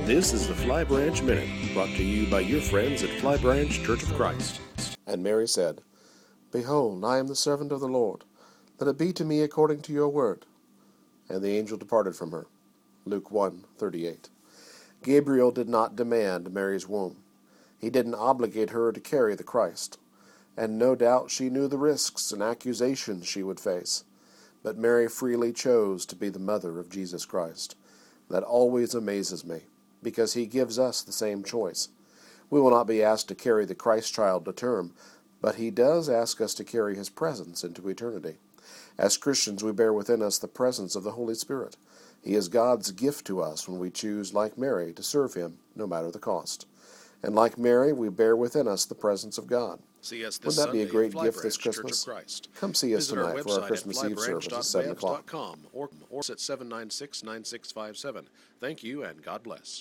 This is the Fly Branch Minute, brought to you by your friends at Fly Branch Church of Christ. And Mary said, Behold, I am the servant of the Lord. Let it be to me according to your word. And the angel departed from her. Luke 1:38. Gabriel did not demand Mary's womb. He didn't obligate her to carry the Christ. And no doubt she knew the risks and accusations she would face. But Mary freely chose to be the mother of Jesus Christ. That always amazes me, because he gives us the same choice. We will not be asked to carry the Christ child to term, but he does ask us to carry his presence into eternity. As Christians, we bear within us the presence of the Holy Spirit. He is God's gift to us when we choose, like Mary, to serve him, no matter the cost. And like Mary, we bear within us the presence of God. See us this Wouldn't that be a Sunday great at gift this Fly Branch Christmas? Church of Christ. Come see us Visit our tonight for our website Christmas at Eve service at 7 o'clock. flybranch.babs.com or at 796-9657. Thank you and God bless.